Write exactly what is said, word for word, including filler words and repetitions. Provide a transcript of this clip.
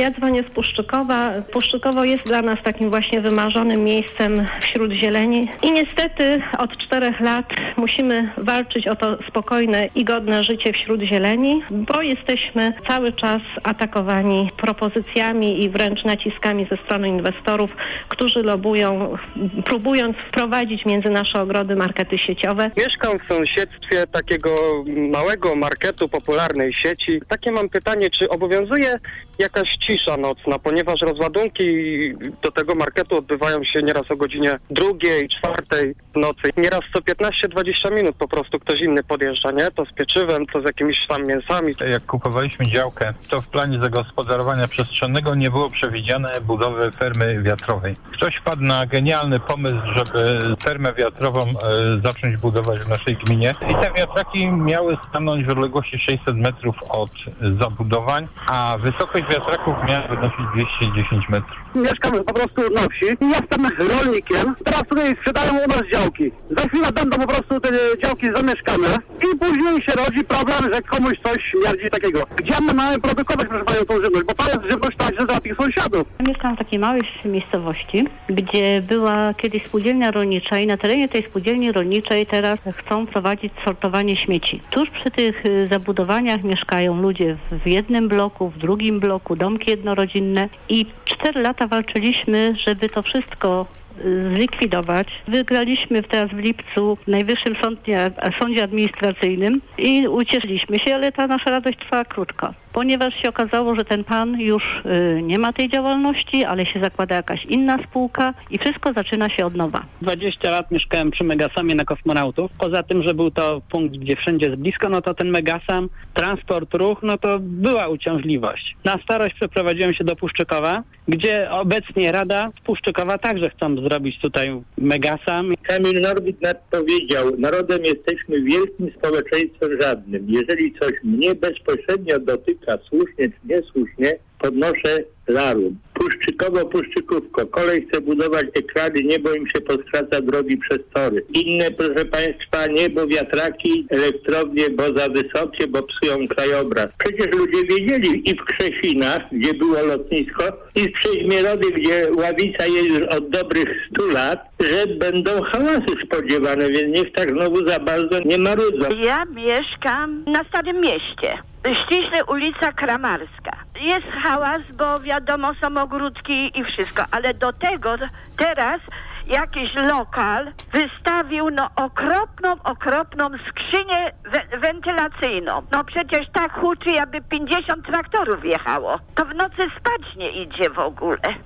Ja dzwonię z Puszczykowa. Puszczykowo jest dla nas takim właśnie wymarzonym miejscem wśród zieleni i niestety od czterech lat musimy walczyć o to spokojne i godne życie wśród zieleni, bo jesteśmy cały czas atakowani propozycjami i wręcz naciskami ze strony inwestorów, którzy lobują, próbując wprowadzić między nasze ogrody markety sieciowe. Mieszkam w sąsiedztwie takiego małego marketu popularnej sieci. Takie mam pytanie, czy obowiązuje jakaś cisza nocna, ponieważ rozładunki do tego marketu odbywają się nieraz o godzinie drugiej, czwartej w nocy. Nieraz co piętnaście dwadzieścia minut po prostu ktoś inny podjeżdża, nie? To z pieczywem, to z jakimiś tam mięsami. Jak kupowaliśmy działkę, to w planie zagospodarowania przestrzennego nie było przewidziane budowy fermy wiatrowej. Ktoś wpadł na genialny pomysł, żeby fermę wiatrową e, zacząć budować w naszej gminie. I te wiatraki miały stanąć w odległości sześćset metrów od zabudowań, a wysokość wiatraków miała wynosić dwieście dziesięć metrów. Mieszkamy po prostu na wsi i jestem rolnikiem. Teraz tutaj sprzedają u nas działki. Za chwilę będą po prostu te działki zamieszkane i później się rodzi problem, że komuś coś śmierdzi takiego. Gdzie my mamy produkować, proszę panią, tą żywność? Bo to jest żywność także dla tych sąsiadów. Mieszkam w takiej małej miejscowości, gdzie była kiedyś spółdzielnia rolnicza i na terenie tej spółdzielni rolniczej teraz chcą prowadzić sortowanie śmieci. Tuż przy tych zabudowaniach mieszkają ludzie w jednym bloku, w drugim bloku, domki jednorodzinne i cztery lata walczyliśmy, żeby to wszystko zlikwidować. Wygraliśmy teraz w lipcu w Najwyższym Sądzie, Sądzie Administracyjnym i ucieszyliśmy się, ale ta nasza radość trwała krótko, ponieważ się okazało, że ten pan już y, nie ma tej działalności, ale się zakłada jakaś inna spółka i wszystko zaczyna się od nowa. dwadzieścia lat mieszkałem przy Megasamie na Kosmonautów. Poza tym, że był to punkt, gdzie wszędzie jest blisko, no to ten Megasam, transport, ruch, no to była uciążliwość. Na starość przeprowadziłem się do Puszczykowa, gdzie obecnie Rada z Puszczykowa także chcą zrobić tutaj Megasam. Kamil Norwid powiedział, narodem jesteśmy wielkim społeczeństwem żadnym. Jeżeli coś mnie bezpośrednio dotyka, słusznie czy niesłusznie, podnoszę larum. Puszczykowo, Puszczykówko. Kolej chce budować ekrany, nie, bo im się poskraca drogi przez tory. Inne, proszę państwa, nie, bo wiatraki, elektrownie, bo za wysokie, bo psują krajobraz. Przecież ludzie wiedzieli i w Krzesinach, gdzie było lotnisko, i w Przeźmierowie, gdzie Ławica jest już od dobrych stu lat, że będą hałasy spodziewane, więc niech tak znowu za bardzo nie marudzą. Ja mieszkam na Starym Mieście. Ściśle ulica Kramarska. Jest hałas, bo wiadomo, są ogródki i wszystko, ale do tego teraz jakiś lokal wystawił no okropną, okropną skrzynię we- wentylacyjną. No przecież tak huczy, jakby pięćdziesiąt traktorów jechało. To w nocy spać nie idzie w ogóle.